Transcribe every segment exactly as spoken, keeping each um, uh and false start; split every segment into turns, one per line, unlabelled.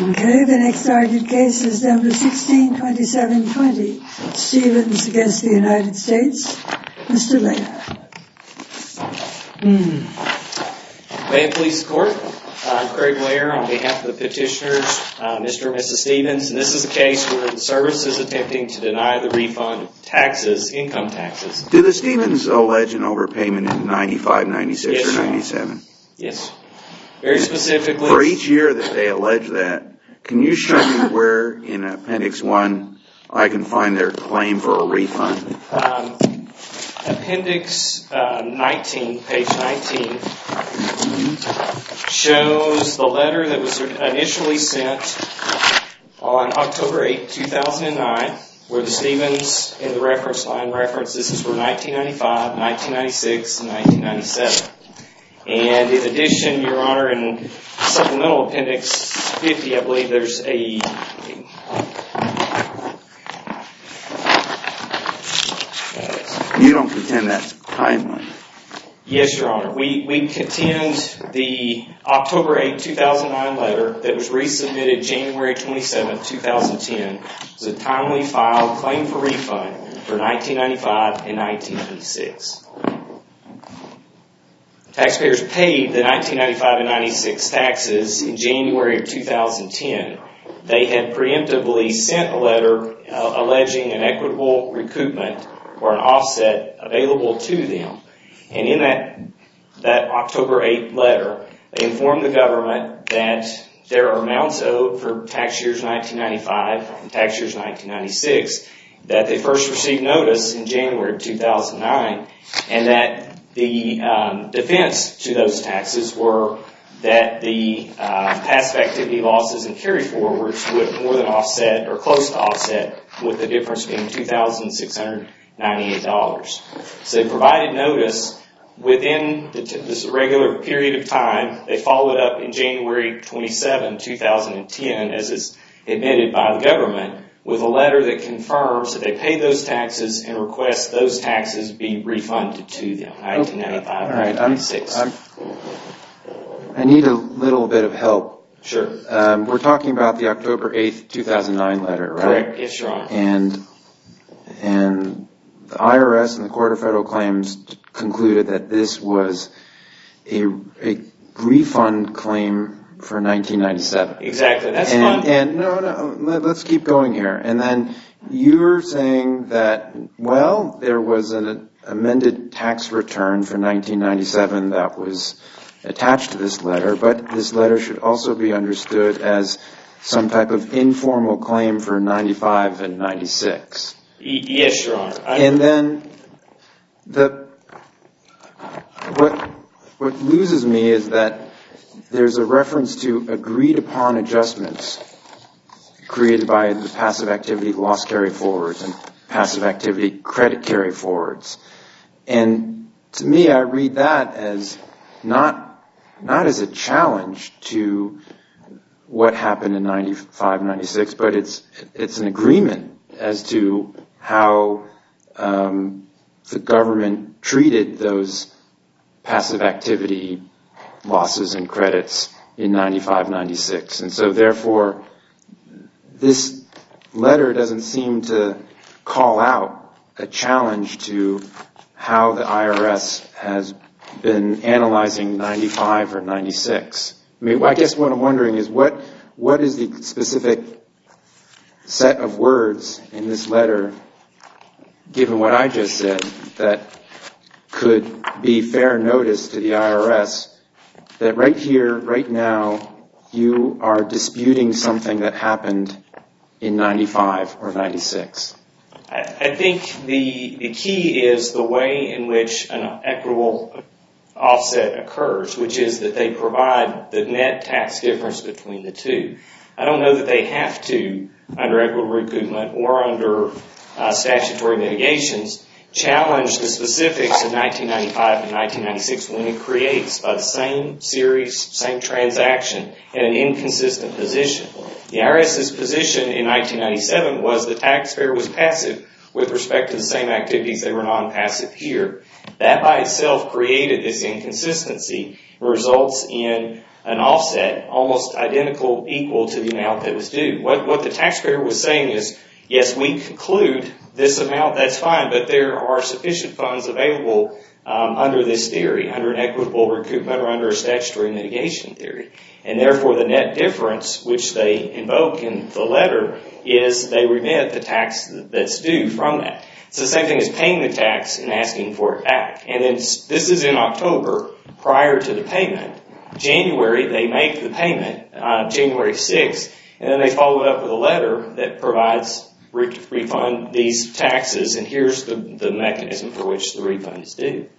Okay, the next argued case is number sixteen twenty-seven twenty, Stevens against the United States. Mister Layer.
Hmm. May it please the Court, I'm Craig Layer on behalf of the petitioners, uh, Mister and Missus Stevens, and this is a case where the service is attempting to deny the refund of taxes, income taxes.
Did the Stevens allege an overpayment in ninety-five, ninety-six, yes, or ninety-seven?
Yes. Very specifically.
For each year that they allege that, can you show me where in Appendix one I can find their claim for a refund?
Um, appendix uh, nineteen, page nineteen, shows the letter that was initially sent on October eighth, two thousand nine, where the Stevens in the reference line reference this is for nineteen ninety-five, nineteen ninety-six, and nineteen ninety-seven. And in addition, Your Honor, in supplemental appendix fifty, I believe there's a, a
you don't contend that's timely?
Yes, Your Honor. We, we contend the October eighth, two thousand nine letter that was resubmitted January twenty-seventh, two thousand ten was a timely filed claim for refund for nineteen ninety-five and nineteen ninety-six. Taxpayers paid the nineteen ninety-five and ninety-six taxes in January of two thousand ten. They had preemptively sent a letter uh, alleging an equitable recoupment or an offset available to them. And in that that October eighth letter, they informed the government that there are amounts owed for tax years nineteen ninety-five and tax years nineteen ninety-six that they first received notice in January of two thousand nine, and that the um, defense to those taxes were that the uh, passive activity losses and carry forwards would more than offset or close to offset, with the difference being two thousand six hundred ninety-eight dollars. So they provided notice within the t- this regular period of time. They followed up in January twenty-seventh, two thousand ten, as is admitted by the government, with a letter that confirms that they paid those taxes and request those taxes be refunded to them, nineteen ninety-five and nineteen ninety-six.
I'm, I need a little bit of help.
Sure.
Um, we're talking about the October eighth, two thousand nine letter, right?
Correct. Yes, Your Honor.
And, and the I R S and the Court of Federal Claims concluded that this was a, a refund claim for nineteen ninety-seven.
Exactly. That's
and,
fine.
And no, no, let, let's keep going here. And then you're saying that, well, there was an amended tax return for nineteen ninety-seven that was attached to this letter, but this letter should also be understood as some type of informal claim for ninety-five and ninety-six.
Y- yes, Your Honor. I
and then the what what loses me is that there's a reference to agreed upon adjustments created by the passive activity loss carry forwards and passive activity credit carry forwards. And to me, I read that as not not as a challenge to what happened in ninety-five, ninety-six, but it's it's an agreement as to how um, the government treated those passive activity losses and credits in ninety-five, ninety-six. And so therefore, this letter doesn't seem to call out a challenge to how the I R S has been analyzing ninety-five or ninety-six. I mean, I guess what I'm wondering is what what is the specific set of words in this letter, given what I just said, that could be fair notice to the I R S that right here, right now, you are disputing something that happened in ninety-five or ninety-six?
I, I think the the key is the way in which an equitable offset occurs, which is that they provide the net tax difference between the two. I don't know that they have to, under equitable recoupment or under uh, statutory mitigations, challenge the specifics of nineteen ninety-five and nineteen ninety-six when it creates, by the same series, same transaction, in an inconsistent position. The I R S's position in nineteen ninety-seven was the taxpayer was passive with respect to the same activities they were non-passive here. That by itself created this inconsistency and results in an offset almost identical, equal to the amount that was due. What, what the taxpayer was saying is, yes, we conclude this amount, that's fine, but there are sufficient funds available um, under this theory, under an equitable recoupment or under a statutory mitigation theory. And therefore, the net difference, which they invoke in the letter, is they remit the tax that's due from that. It's the same thing as paying the tax and asking for it back. And then this is in October, prior to the payment. January, they make the payment, uh, January sixth, and then they follow it up with a letter that provides re- refund these taxes, and here's the, the mechanism for which the refund is due.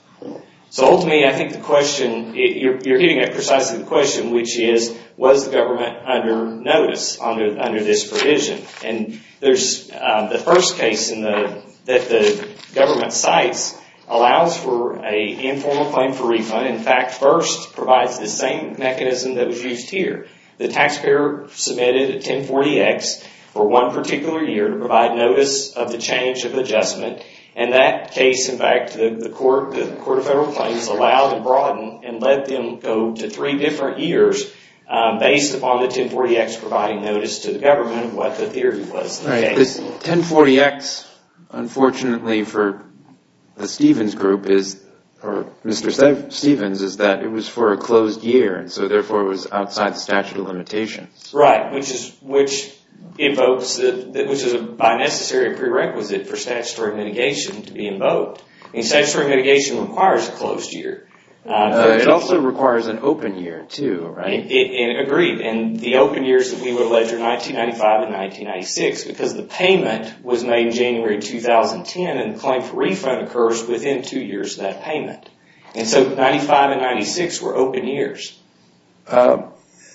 So ultimately, I think the question, you're, you're hitting at precisely the question, which is, was the government under notice under under this provision? And there's um, the first case in the that the government cites allows for a informal claim for refund. In fact, first provides the same mechanism that was used here. The taxpayer submitted a ten forty X for one particular year to provide notice of the change of adjustment. And that case, in fact, the, the court, the Court of Federal Claims allowed and broadened and let them go to three different years um, based upon the ten forty X providing notice to the government of what the theory was.
Right. This ten forty X, unfortunately for the Stevens group, is, or Mister Stevens, is that it was for a closed year, and so therefore it was outside the statute of limitations.
Right, which is which. invokes that, which is a by necessary prerequisite for statutory mitigation to be invoked. I mean, statutory mitigation requires a closed year. Uh,
uh, it also requires an open year too, right?
It, it, it, agreed. And the open years that we would allege are nineteen ninety-five and nineteen ninety-six, because the payment was made in January two thousand ten, and the claim for refund occurs within two years of that payment. And so ninety-five and ninety-six were open years.
Uh,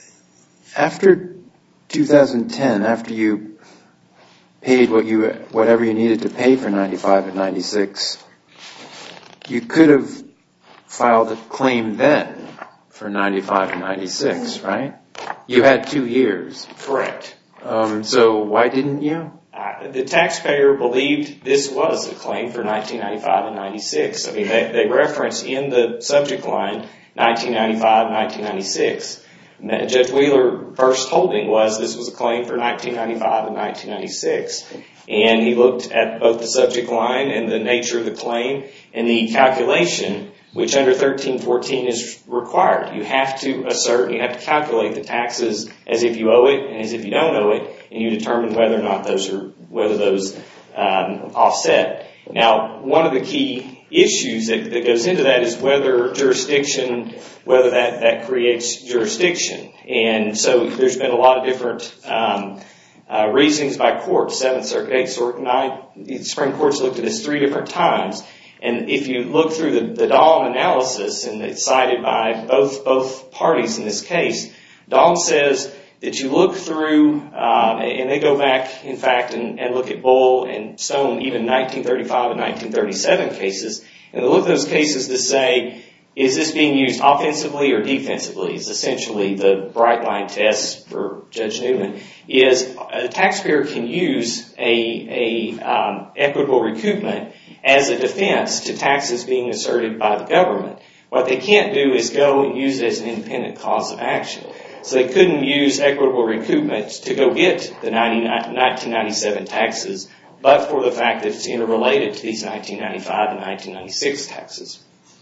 after two thousand ten, after you paid what you whatever you needed to pay for ninety-five and ninety-six, you could have filed a claim then for ninety-five and ninety-six, right? You had two years.
Correct.
Um, so why didn't you?
Uh, the taxpayer believed this was a claim for nineteen ninety-five and ninety-six. I mean, they, they reference in the subject line nineteen ninety-five and nineteen ninety-six. Judge Wheeler first holding was this was a claim for nineteen ninety-five and nineteen ninety-six. And he looked at both the subject line and the nature of the claim and the calculation, which under thirteen fourteen is required. You have to assert, you have to calculate the taxes as if you owe it and as if you don't owe it, and you determine whether or not those are, whether those um, offset. Now, one of the key issues that, that goes into that is whether jurisdiction, whether that, that creates jurisdiction. And so there's been a lot of different um, uh, reasonings by courts, Seventh Circuit, Eighth Circuit, Ninth. The Supreme Court's looked at this three different times. And if you look through the, the Dahlm analysis, and it's cited by both both parties in this case, Dahlm says that you look through, uh, and they go back, in fact, and, and look at Bull and Stone, even nineteen thirty-five and nineteen thirty-seven cases, and they look at those cases to say, is this being used offensively or defensively? Is essentially the bright line test for Judge Newman. Is a taxpayer can use a, a um, equitable recoupment as a defense to taxes being asserted by the government. What they can't do is go and use it as an independent cause of action. So they couldn't use equitable recoupment to go get the nineteen ninety-seven taxes, but for the fact that it's interrelated to these nineteen ninety-five and nineteen ninety-six taxes.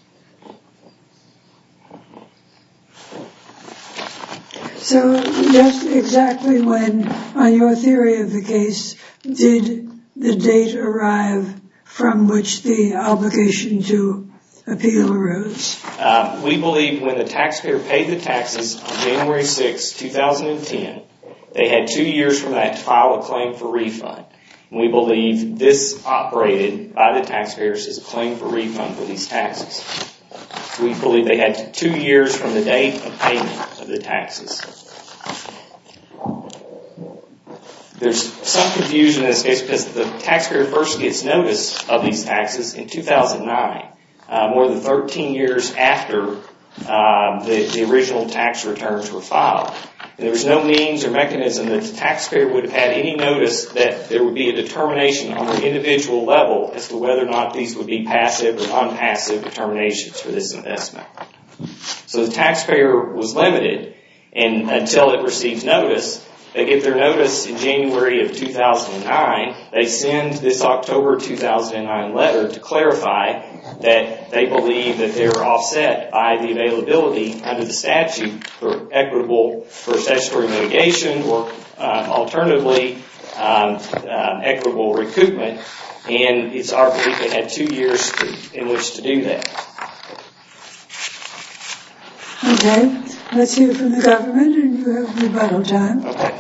So just exactly when, on your theory of the case, did the date arrive from which the obligation to appeal arose?
Uh, we believe when the taxpayer paid the taxes on January sixth, two thousand ten, they had two years from that to file a claim for refund. And we believe this operated by the taxpayers as a claim for refund for these taxes. So we believe they had two years from the date of payment of the taxes. There's some confusion in this case because the taxpayer first gets notice of these taxes in two thousand nine. Uh, more than thirteen years after uh, the, the original tax returns were filed. And there was no means or mechanism that the taxpayer would have had any notice that there would be a determination on the individual level as to whether or not these would be passive or non-passive determinations for this investment. So the taxpayer was limited, and until it receives notice, they get their notice in January of two thousand nine. They send this October two thousand nine letter to clarify that they believe that they're offset by the availability under the statute for equitable, for statutory mitigation, or um, alternatively, um, um, equitable recoupment. And it's our belief they had two years to, in which to do that.
Okay, let's hear from the government, and you have rebuttal time.
Okay.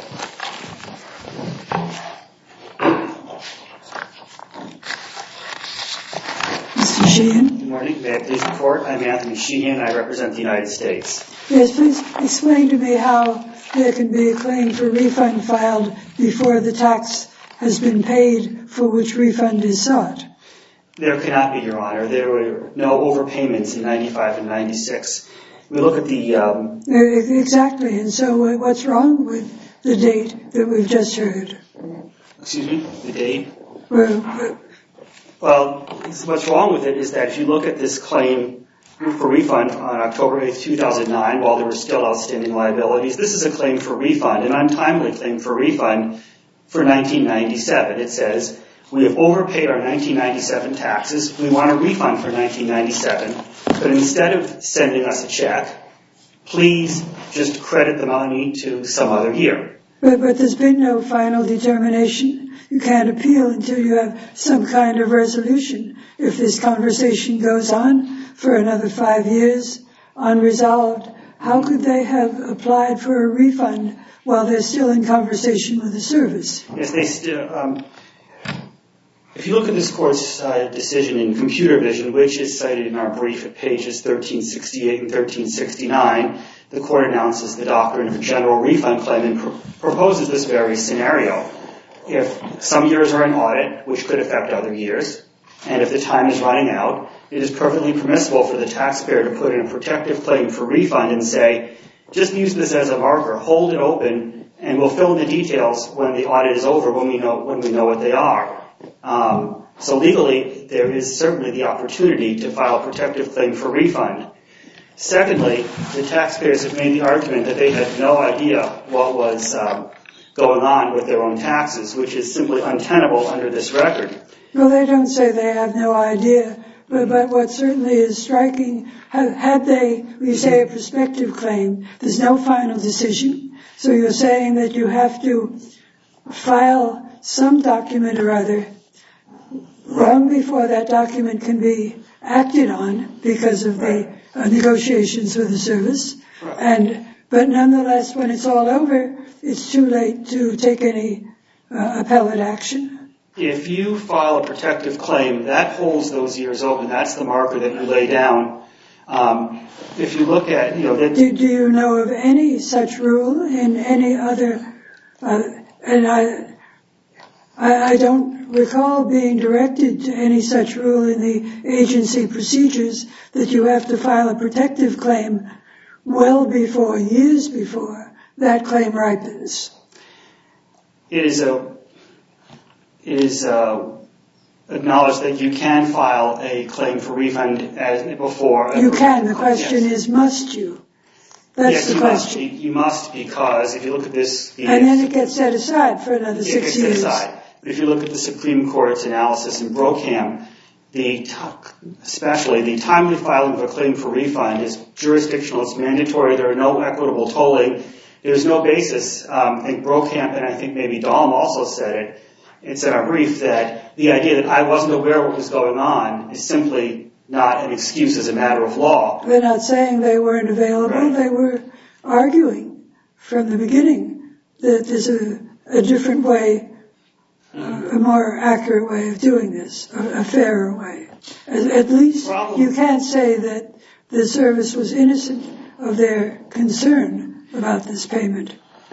Mister Sheehan.
Good morning. May I please report? I'm Anthony Sheehan. I represent the United States.
Yes, please explain to me how there can be a claim for refund filed before the tax has been paid for which refund is sought.
There cannot be, Your Honor. There were no overpayments in ninety-five and ninety-six. We look at the... Um,
exactly. And so what's wrong with the date that we've just heard?
Excuse me? The date?
Well,
well, what's wrong with it is that if you look at this claim for refund on October eighth, two thousand nine, while there were still outstanding liabilities, this is a claim for refund, an untimely claim for refund for nineteen ninety-seven. It says, we have overpaid our nineteen ninety-seven taxes. We want a refund for nineteen ninety-seven. But instead of sending us a check, please just credit the money to some other year.
But, but there's been no final determination. You can't appeal until you have some kind of resolution. If this conversation goes on for another five years unresolved, how could they have applied for a refund while they're still in conversation with the service?
Yes, they still... Um, If you look at this court's uh, decision in Computer Vision, which is cited in our brief at pages thirteen sixty-eight and thirteen sixty-nine, the court announces the doctrine of a general refund claim and pr- proposes this very scenario. If some years are in audit, which could affect other years, and if the time is running out, it is perfectly permissible for the taxpayer to put in a protective claim for refund and say, just use this as a marker, hold it open, and we'll fill in the details when the audit is over, when we know when we know what they are. Um, so legally, there is certainly the opportunity to file a protective claim for refund. Secondly, the taxpayers have made the argument that they had no idea what was um, going on with their own taxes, which is simply untenable under this record.
Well, they don't say they have no idea, but, but what certainly is striking, had, had they, we say a prospective claim, there's no final decision, so you're saying that you have to file some document or other long before that document can be acted on because of the uh, negotiations with the service.
Right.
And but nonetheless, when it's all over, it's too late to take any uh, appellate action.
If you file a protective claim, that holds those years open. That's the marker that you lay down. Um, if you look at, you know... That
do, do you know of any such rule in any other... Uh, and I... I don't recall being directed to any such rule in the agency procedures that you have to file a protective claim well before, years before, that claim ripens.
It is a, it is a, acknowledged that you can file a claim for refund as before.
You can. The question yes. is, must you? That's
yes,
the
you
question.
Must. You must, because if you look at this... The
and then it gets set aside for another
it
six
gets
years.
Set aside. If you look at the Supreme Court's analysis in Brokamp, the especially the timely filing of a claim for refund is jurisdictional. It's mandatory. There are no equitable tolling. There's no basis. Um, I think Brokamp and I think maybe Dahlm also said it. It's in our brief that the idea that I wasn't aware what was going on is simply not an excuse as a matter of law.
They're not saying they weren't available.
Right.
They were arguing from the beginning that there's a, a different way, a more accurate way of doing this, a, a fairer way. At, at least
Problem.
You can't say that the service was innocent of their concern about this payment.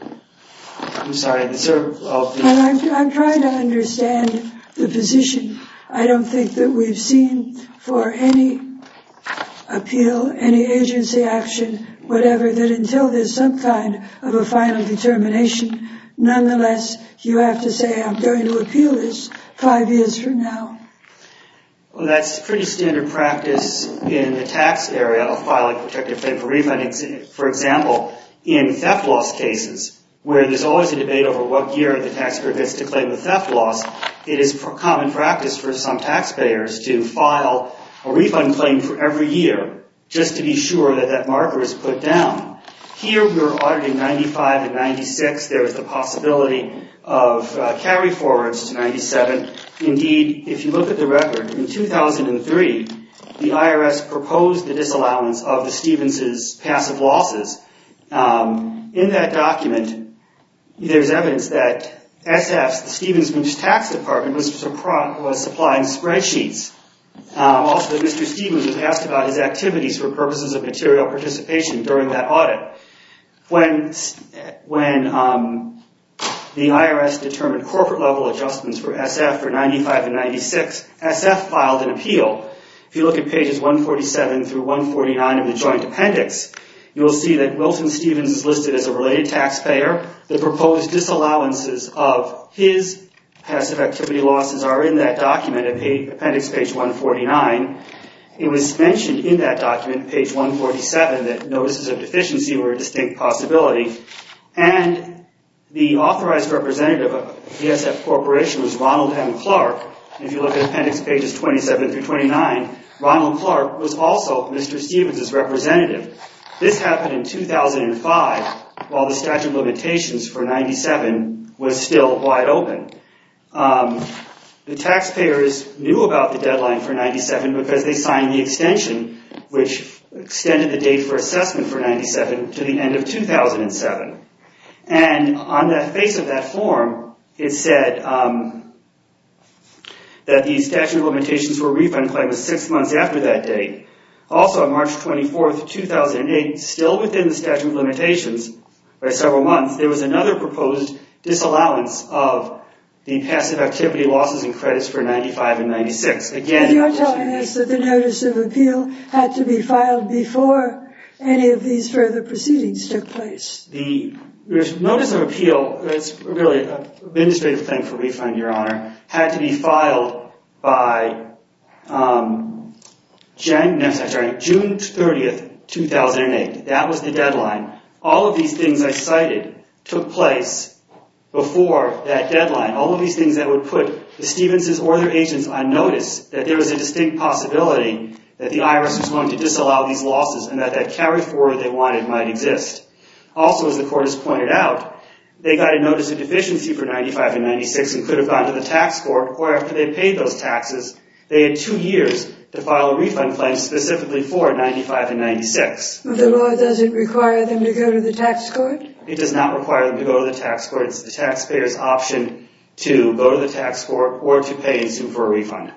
I'm sorry, the serv- of the...
And I'm, I'm trying to understand the position. I don't think that we've seen for any appeal, any agency action, whatever, that until there's some kind of a final determination, nonetheless, you have to say, I'm going to appeal this five years from now?
Well, that's pretty standard practice in the tax area of filing protective claim for refund. For example, in theft loss cases, where there's always a debate over what year the taxpayer gets to claim the theft loss, it is common practice for some taxpayers to file a refund claim for every year just to be sure that that marker is put down. Here we were auditing ninety-five and ninety-six. There was the possibility of uh, carry forwards to ninety-seven. Indeed, if you look at the record, in two thousand three, the I R S proposed the disallowance of the Stevens' passive losses. Um, in that document, there's evidence that S F's, the Stevens Group's tax department, was, was supplying spreadsheets. Um, also, that Mister Stevens was asked about his activities for purposes of material participation during that audit. When, when um, the I R S determined corporate-level adjustments for S F for ninety-five and ninety-six, S F filed an appeal. If you look at pages one forty-seven through one forty-nine of the joint appendix, you will see that Wilton Stevens is listed as a related taxpayer. The proposed disallowances of his passive activity losses are in that document at page, appendix page one forty-nine. It was mentioned in that document, page one forty-seven, that notices of deficiency were a distinct possibility. And the authorized representative of the S F Corporation was Ronald M. Clark. And if you look at appendix pages twenty-seven through twenty-nine, Ronald Clark was also Mister Stevens' representative. This happened in two thousand five, while the statute of limitations for ninety-seven was still wide open. Um, the taxpayers knew about the deadline for ninety-seven because they signed the extension, which extended the date for assessment for ninety-seven to the end of two thousand seven. And on the face of that form, it said um, that the statute of limitations for a refund claim was six months after that date. Also, on March twenty-fourth, two thousand eight, still within the statute of limitations by several months, there was another proposed disallowance of the passive activity losses and credits for ninety-five and ninety-six. Again,
and you're telling us that the notice of appeal had to be filed before any of these further proceedings took place.
The notice of appeal, it's really an administrative claim for refund, Your Honor, had to be filed by um, Jan, no, sorry, June thirtieth, two thousand eight. That was the deadline. All of these things I cited took place before that deadline. All of these things that would put the Stevenses or their agents on notice that there was a distinct possibility that the I R S was going to disallow these losses and that that carry forward they wanted might exist. Also, as the court has pointed out, they got a notice of deficiency for ninety-five and ninety-six and could have gone to the tax court, or after they paid those taxes, they had two years to file a refund claim specifically for ninety-five and ninety-six.
The law doesn't require them to go to the tax court?
It does not require them to go to the tax court. It's the taxpayer's option to go to the tax court or to pay and sue for a refund.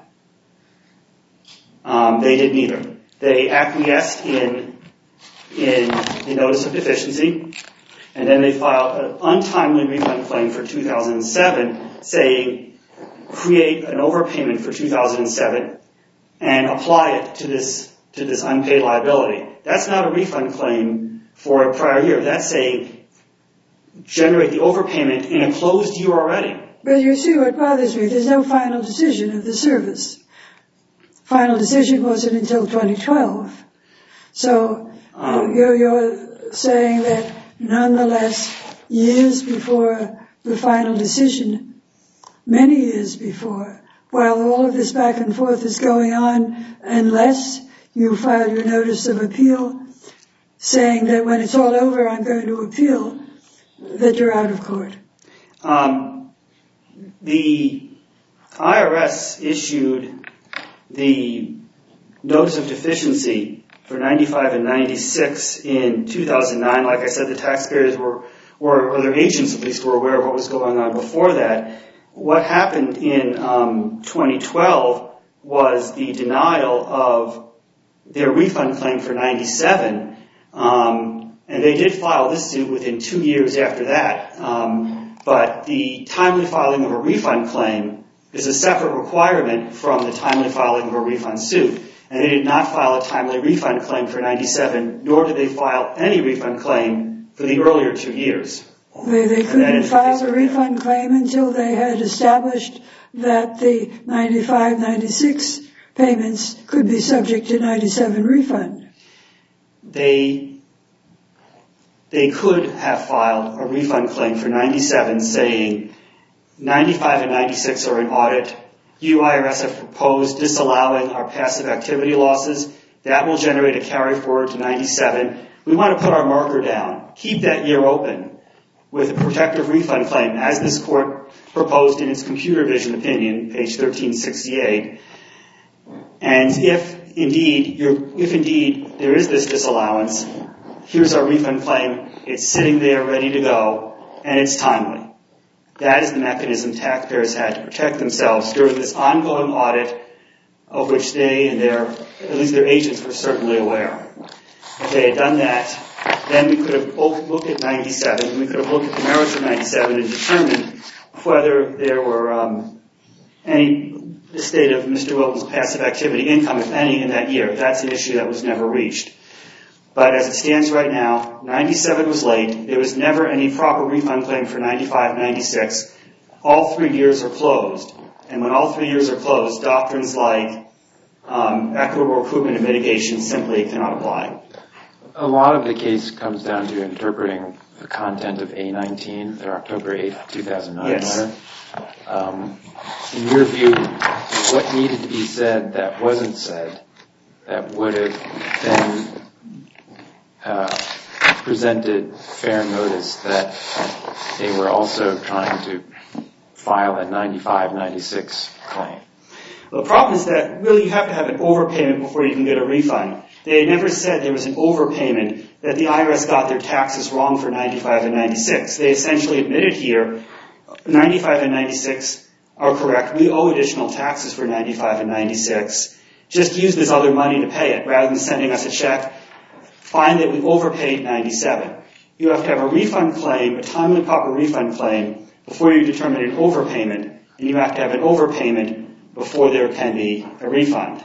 Um, they did neither. They acquiesced in, in the notice of deficiency, and then they filed an untimely refund claim for two thousand seven saying, create an overpayment for two thousand seven and apply it to this, to this unpaid liability. That's not a refund claim for a prior year. That's saying, generate the overpayment in a closed year already.
But you see what bothers me, there's no final decision of the service. Final decision wasn't until twenty twelve. So um, you're, you're saying that nonetheless, years before the final decision, many years before, while all of this back and forth is going on, unless you file your notice of appeal saying that when it's all over, I'm going to appeal, that you're out of court.
Um, the I R S issued the notice of deficiency for ninety-five and ninety-six in two thousand nine. Like I said, the taxpayers were, or, or their agents at least, were aware of what was going on before that. What happened in um, twenty twelve was the denial of their refund claim for ninety-seven, um, and they did file this suit within two years after that. Um, but the timely filing of a refund claim is a separate requirement from the timely filing of a refund suit. and they did not file a timely refund claim for ninety-seven, nor did they file any refund claim for the earlier two years.
They, they couldn't file a refund claim until they had established that the ninety-five ninety-six payments could be subject to ninety-seven refund.
They, they could have filed a refund claim for ninety-seven saying ninety-five and ninety-six are in audit. You, I R S, have proposed disallowing our passive activity losses. That will generate a carry forward to ninety-seven. We want to put our marker down. Keep that year open with a protective refund claim, as this court proposed in its computer vision opinion, page thirteen sixty-eight. And if indeed, you're, if indeed there is this disallowance, here's our refund claim. It's sitting there ready to go, and it's timely. That is the mechanism taxpayers had to protect themselves during this ongoing audit, of which they and their, at least their agents, were certainly aware. If they had done that, then we could have looked at ninety-seven, we could have looked at the merits of ninety-seven and determined whether there were um, any the state of Mister Wilton's passive activity income, if any, in that year. That's an issue that was never reached. But as it stands right now, ninety-seven was late. There was never any proper refund claim for ninety-five, ninety-six. All three years are closed. And when all three years are closed, doctrines like um, equitable recoupment and mitigation simply cannot apply.
A lot of the case comes down to interpreting the content of A nineteen, their October eighth, two thousand nine
yes.
letter. Um, in your view, what needed to be said that wasn't said that would have then uh, presented fair notice that they were also trying to file a ninety-five ninety-six claim?
The problem is that really you have to have an overpayment before you can get a refund. They never said there was an overpayment, that the I R S got their taxes wrong for ninety-five and ninety-six. They essentially admitted here ninety-five and ninety-six are correct. We owe additional taxes for ninety-five and ninety-six. Just use this other money to pay it rather than sending us a check. Find that we overpaid ninety-seven. You have to have a refund claim, a timely proper refund claim, before you determine an overpayment, and you have to have an overpayment before there can be a refund.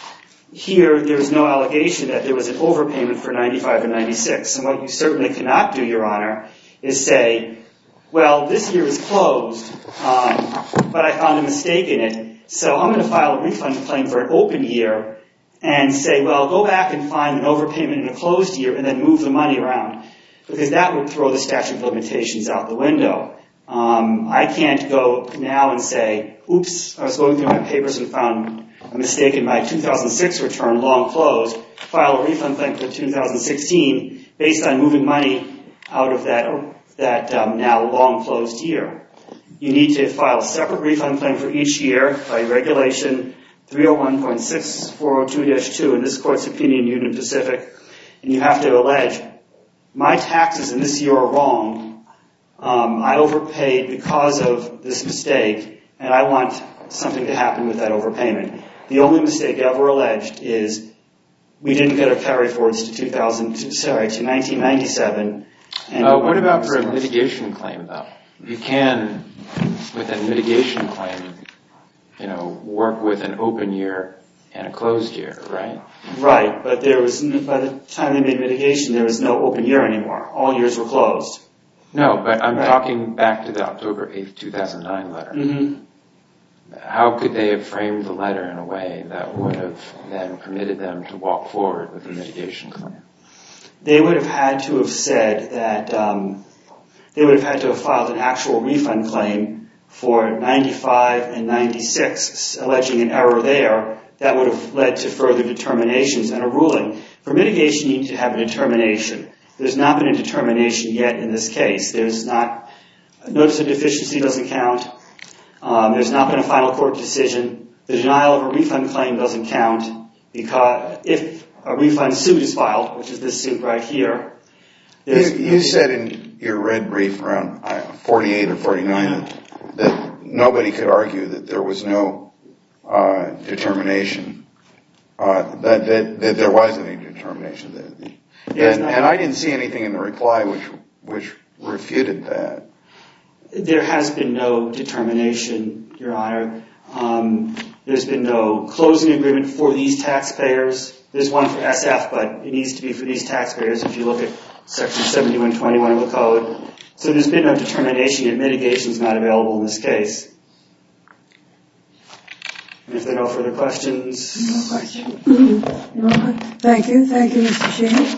Here, there's no allegation that there was an overpayment for ninety-five and ninety-six. And what you certainly cannot do, Your Honor, is say, well, this year is closed, um, but I found a mistake in it, so I'm going to file a refund claim for an open year and say, well, go back and find an overpayment in a closed year and then move the money around, because that would throw the statute of limitations out the window. Um, I can't go now and say, oops, I was going through my papers and found a mistake in my two thousand six return, long closed, file a refund claim for two thousand sixteen based on moving money out of that, that um, now long closed year. You need to file a separate refund claim for each year by regulation three oh one point six four oh two dash two in this court's opinion, Union Pacific, and you have to allege, my taxes in this year are wrong. Um, I overpaid because of this mistake, and I want something to happen with that overpayment. The only mistake ever alleged is we didn't get our carry forwards to two thousand, sorry, to nineteen ninety-seven. And
uh, what about for a mitigation claim, though? You can, with a mitigation claim, you know, work with an open year and a closed year, right?
Right, but there was, by the time they made mitigation, there was no open year anymore. All years were closed.
No, but I'm
right.
talking back to the October eighth, two thousand nine letter.
Mm-hmm.
How could they have framed the letter in a way that would have then permitted them to walk forward with a mitigation claim?
They would have had to have said that um, they would have had to have filed an actual refund claim for ninety-five and ninety-six, alleging an error there. That would have led to further determinations and a ruling. For mitigation, you need to have a determination. There's not been a determination yet in this case. There's not, notice of deficiency doesn't count. Um, there's not been a final court decision. The denial of a refund claim doesn't count, because if a refund suit is filed, which is this suit right here.
You, you said in your red brief around forty-eight or forty-nine that, that nobody could argue that there was no uh, determination, uh, that, that, that there was any determination. That, and, and I didn't see anything in the reply which which refuted that.
There has been no determination, Your Honor. Um, There's been no closing agreement for these taxpayers. There's one for S F, but it needs to be for these taxpayers if you look at Section seventy-one twenty-one of the Code. So there's been no determination that mitigation is not available in this case. And if there are no further questions.
No question. No. Thank you. Thank you, Mister Sheen.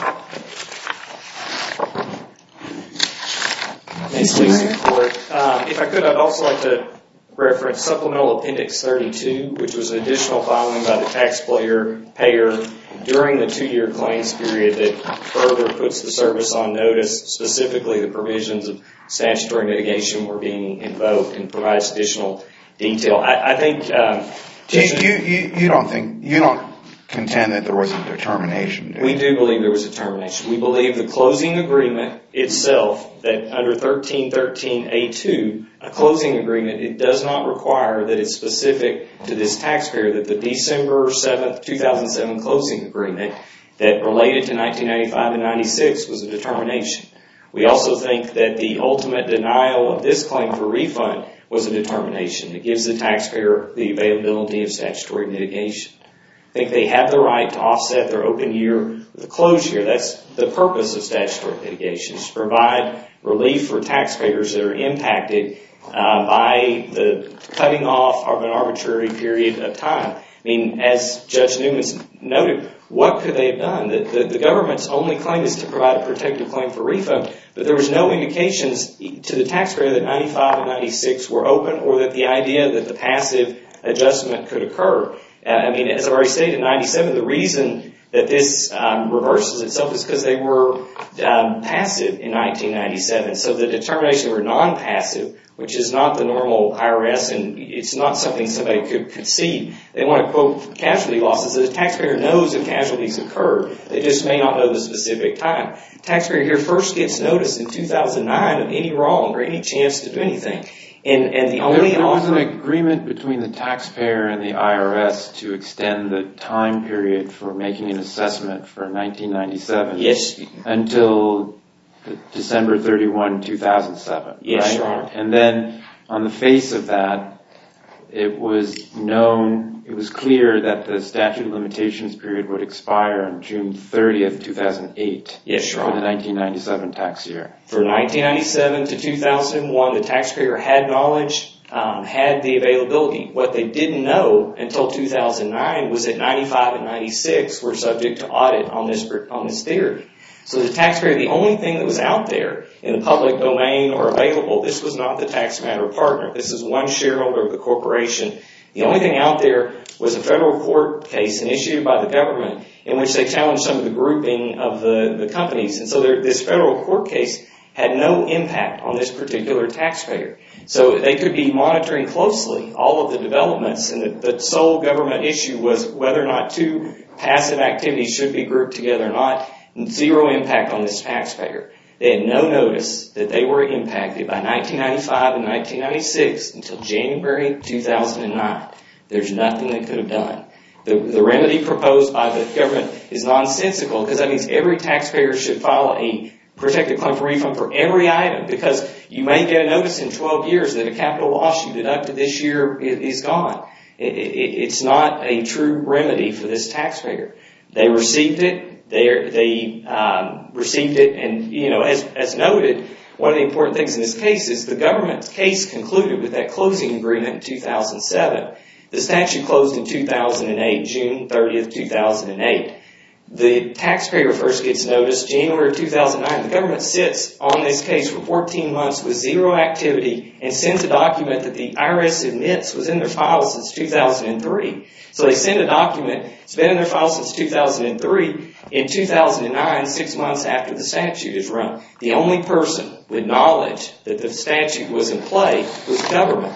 Thanks, please. Um, if I could, I'd also like to reference Supplemental Appendix thirty-two, which was an additional filing by the taxpayer payer during the two-year claims period that further puts the service on notice. Specifically, the provisions of statutory mitigation were being invoked and provides additional detail. I, I think um,
you, you, you, you don't think you don't contend that there was a determination, do you?
We do believe there was a determination. We believe the closing agreement itself, that under thirteen thirteen A two, a closing agreement, it does not require that it's specific to this taxpayer, that the December seventh, two thousand seven closing agreement that related to nineteen ninety-five and ninety-six was a determination. We also think that the ultimate denial of this claim for refund was a determination that gives the taxpayer the availability of statutory mitigation. I think they have the right to offset their open year with a closed year. That's the purpose of statutory mitigation, is to provide relief for taxpayers that are impacted uh, by the cutting off of an arbitrary period of time. I mean, as Judge Newman's noted, what could they have done? The, the, the government's only claim is to provide a protective claim for refund, but there was no indications to the taxpayer that ninety-five and ninety-six were open, or that the idea that the passive adjustment could occur. Uh, I mean, as I've already stated, in ninety-seven, the reason that this um, reverses itself is because they were um, passive in nineteen ninety-seven. So the determination they were non-passive, which is not the normal I R S, and it's not something somebody could concede. They want to quote casualty losses. The taxpayer knows that casualties occurred. They just may not know the specific time. The taxpayer here first gets notice in two thousand nine of any wrong or any chance to do anything. And, and the only
there, there was
offer,
an agreement between the taxpayer and the I R S to extend the time period for making an assessment for nineteen ninety-seven.
Yes.
Until December thirty-first, two thousand seven.
Yes,
right?
Your Honor.
And then on the face of that, it was known, it was clear that the statute of limitations period would expire on June thirtieth, two thousand eight.
Yes, Your
For
Honor.
the nineteen ninety-seven tax year.
For nineteen ninety-seven to two thousand one, the taxpayer had knowledge, um, had the availability. What they didn't know until two thousand nine was that ninety-five and ninety-six were subject to audit on this on this theory. So the taxpayer, the only thing that was out there in the public domain or available, this was not the tax matter partner. This is one shareholder of the corporation. The only thing out there was a federal court case initiated by the government in which they challenged some of the grouping of the, the companies. And so there, this federal court case had no impact on this particular taxpayer. So they could be monitoring closely all of the developments, and the, the sole government issue was whether or not two passive activities should be grouped together or not. Zero impact on this taxpayer. They had no notice that they were impacted by nineteen ninety-five and nineteen ninety-six until January two thousand nine. There's nothing they could have done. The, the remedy proposed by the government is nonsensical, because that means every taxpayer should file a protected claim for refund for every item, because you may get a notice in twelve years that a capital loss you deducted this year is gone. It, it, it's not a true remedy for this taxpayer. They received it. They they um, received it, and you know, as as noted, one of the important things in this case is the government's case concluded with that closing agreement in two thousand seven. The statute closed in two thousand eight, June thirtieth, two thousand eight. The taxpayer first gets notice January of two thousand nine. The government sits on this case for fourteen months with zero activity and sends a document that the I R S admits was in their file since two thousand three. So they send a document, it's been in their file since two thousand three. In two thousand nine, six months after the statute is run, the only person with knowledge that the statute was in play was the government.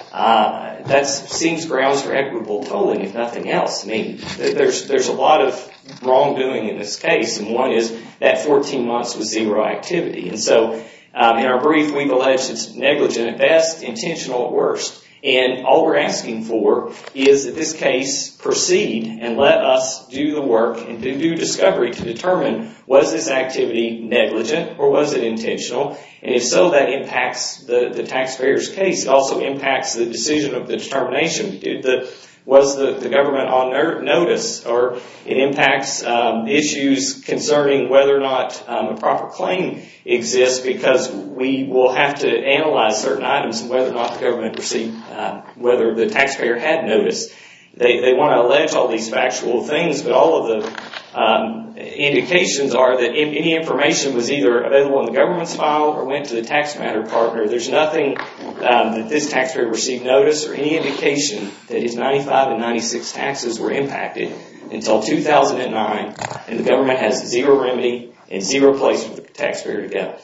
Uh, that seems grounds for equitable tolling, if nothing else. I mean, there's there's a lot of wrongdoing in this case, and one is that fourteen months with zero activity. And so um, in our brief, we've alleged it's negligent at best, intentional at worst. And all we're asking for is that this case proceed and let us do the work and do, do discovery to determine, was this activity negligent or was it intentional? And if so, that impacts the, the taxpayer's case. It also impacts the decision of the determination. Did the, was the, the government on notice? Or it impacts um, issues concerning whether or not um, a proper claim exists, because we will have to analyze certain items and whether or not the government received, uh, whether the taxpayer had notice. They, they want to allege all these factual things, but all of the um, indications are that if any information was either available in the government's file or went to the tax matter partner. There's nothing um, that this taxpayer received notice or any indication that his ninety-five and ninety-six taxes were impacted until two thousand nine, and the government has zero remedy and zero place for the taxpayer to go.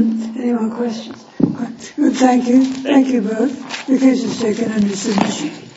Any more questions? Well, thank you. Thank you both. The case is taken under submission.